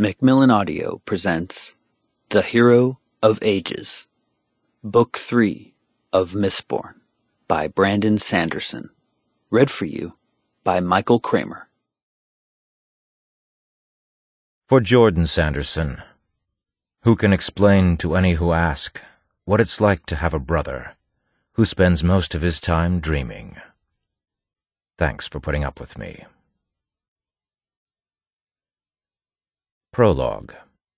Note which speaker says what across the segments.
Speaker 1: Macmillan Audio presents The Hero of Ages, Book 3 of Mistborn by Brandon Sanderson. Read for you by Michael Kramer.
Speaker 2: For Jordan Sanderson, who can explain to any who ask what it's like to have a brother who spends most of his time dreaming. Thanks for putting up with me. Prologue.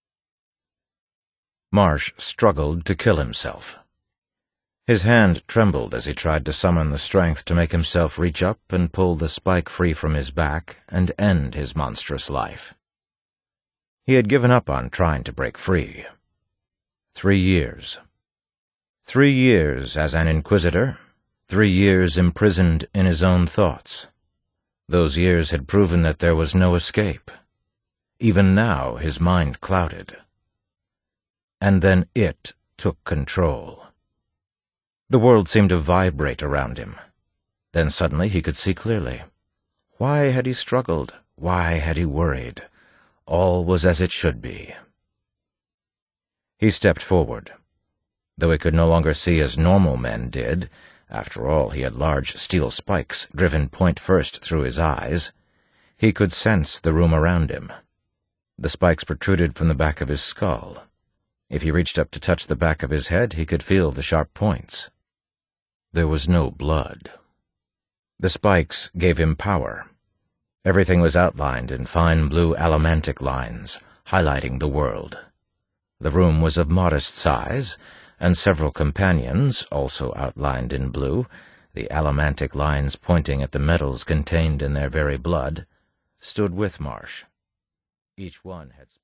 Speaker 2: Marsh struggled to kill himself. His hand trembled as he tried to summon the strength to make himself reach up and pull the spike free from his back and end his monstrous life. He had given up on trying to break free. 3 years. 3 years as an inquisitor, 3 years imprisoned in his own thoughts. Those years had proven that there was no escape. Even now his mind clouded. And then it took control. The world seemed to vibrate around him. Then suddenly he could see clearly. Why had he struggled? Why had he worried? All was as it should be. He stepped forward. Though he could no longer see as normal men did, after all he had large steel spikes driven point first through his eyes, he could sense the room around him. The spikes protruded from the back of his skull. If he reached up to touch the back of his head, he could feel the sharp points. There was no blood. The spikes gave him power. Everything was outlined in fine blue allomantic lines, highlighting the world. The room was of modest size, and several companions, also outlined in blue, the allomantic lines pointing at the metals contained in their very blood, stood with Marsh. Each one had